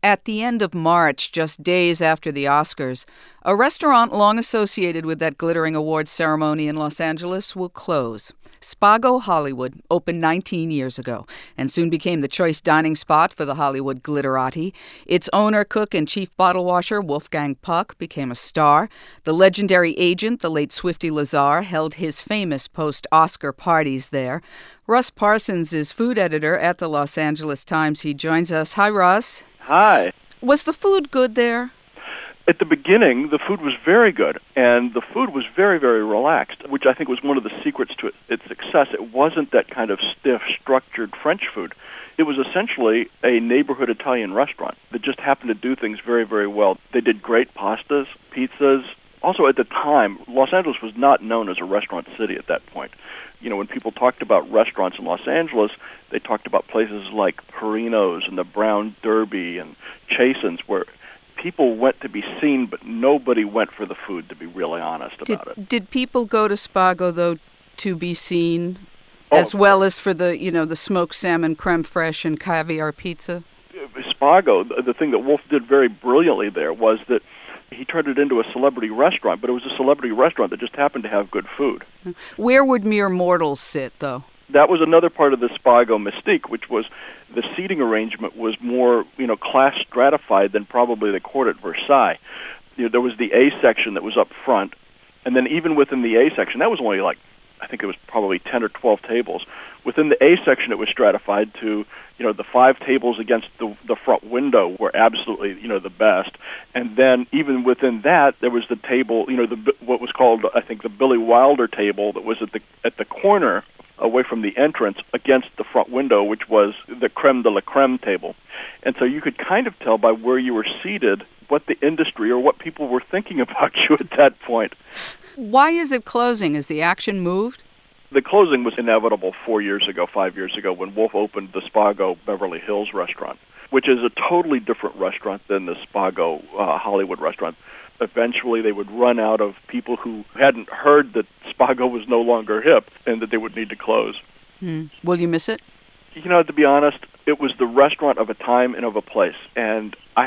At the end of March, just days after the Oscars, a restaurant long associated with that glittering awards ceremony in Los Angeles will close. Spago Hollywood opened 19 years ago and soon became the choice dining spot for the Hollywood glitterati. Its owner, cook, and chief bottle washer, Wolfgang Puck, became a star. The legendary agent, the late Swifty Lazar, held his famous post-Oscar parties there. Russ Parsons is food editor at the Los Angeles Times. He joins us. Hi, Russ. Hi. Was the food good there? At the beginning, the food was very good, and the food was very, very relaxed, which I think was one of the secrets to its success. It wasn't that kind of stiff, structured French food. It was essentially a neighborhood Italian restaurant that just happened to do things very, very well. They did great pastas, pizzas. Also, at the time, Los Angeles was not known as a restaurant city at that point. You know, when people talked about restaurants in Los Angeles, they talked about places like Perino's and the Brown Derby and Chasen's, where people went to be seen, but nobody went for the food, to be really honest about it. Did people go to Spago, though, to be seen, as well as for the smoked salmon, creme fraiche, and caviar pizza? Spago, the thing that Wolf did very brilliantly there was that he turned it into a celebrity restaurant, but it was a celebrity restaurant that just happened to have good food. Where would mere mortals sit, though? That was another part of the Spago mystique, which was the seating arrangement was more, class stratified than probably the court at Versailles. There was the A section that was up front, and then even within the A section, that was only I think it was probably 10 or 12 tables. Within the A section, it was stratified to, the 5 tables against the front window were absolutely, the best. And then even within that, there was the table, what was called, I think, the Billy Wilder table that was at the corner away from the entrance against the front window, which was the creme de la creme table. And so you could kind of tell by where you were seated what the industry or what people were thinking about you at that point. Why is it closing? Has the action moved? The closing was inevitable 5 years ago, when Wolf opened the Spago Beverly Hills restaurant, which is a totally different restaurant than the Spago Hollywood restaurant. Eventually, they would run out of people who hadn't heard that Spago was no longer hip and that they would need to close. Will you miss it? To be honest, it was the restaurant of a time and of a place, and I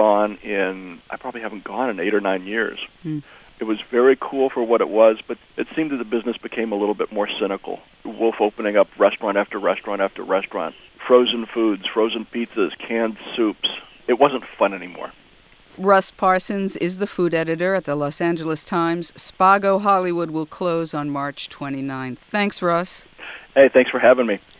probably haven't gone in 8 or 9 years. It was very cool for what it was, but it seemed that the business became a little bit more cynical. Wolf opening up restaurant after restaurant after restaurant, frozen foods, frozen pizzas, canned soups. It wasn't fun anymore. Russ Parsons is the food editor at the Los Angeles Times. Spago Hollywood will close on March 29th. Thanks, Russ. Hey, thanks for having me.